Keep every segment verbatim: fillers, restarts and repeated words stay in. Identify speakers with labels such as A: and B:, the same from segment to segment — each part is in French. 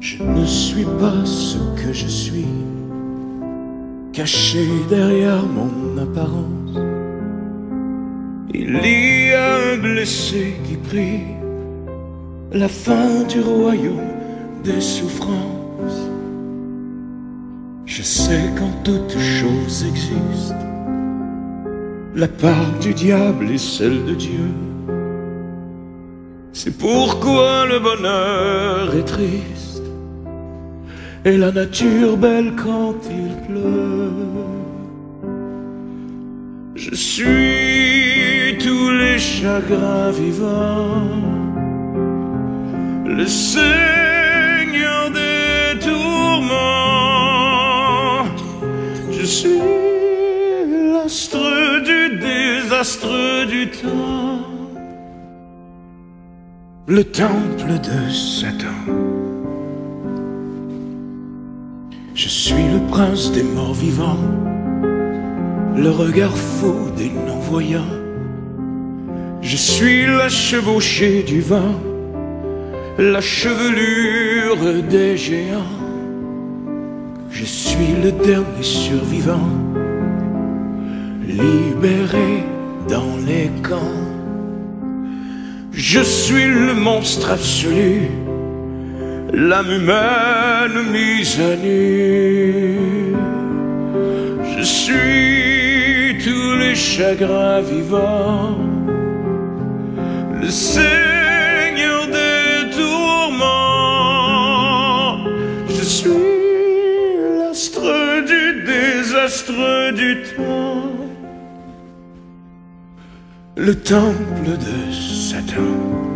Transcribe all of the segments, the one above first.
A: Je ne suis pas ce que je suis, caché derrière mon apparence. Il y a un blessé qui prie la fin du royaume des souffrances. Je sais qu'en toute chose existe la part du diable et celle de Dieu. C'est pourquoi le bonheur est triste et la nature belle quand il pleut. Je suis tous les chagrins vivants, le Seigneur des tourments. Je suis l'astre du désastre du temps, le temple de Satan. Je suis le prince des morts vivants, le regard fou des non-voyants. Je suis la chevauchée du vent, la chevelure des géants. Je suis le dernier survivant, libéré dans les camps. Je suis le monstre absolu, l'âme humaine mise à nu. Je suis tous les chagrins vivants, le Seigneur des tourments. Je suis l'astre du désastre du temps, le temple de Satan.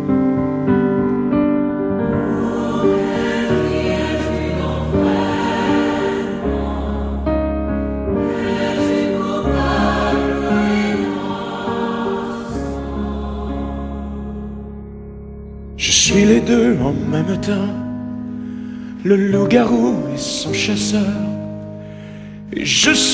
A: Je suis les deux en même temps, le loup-garou et son chasseur. Et je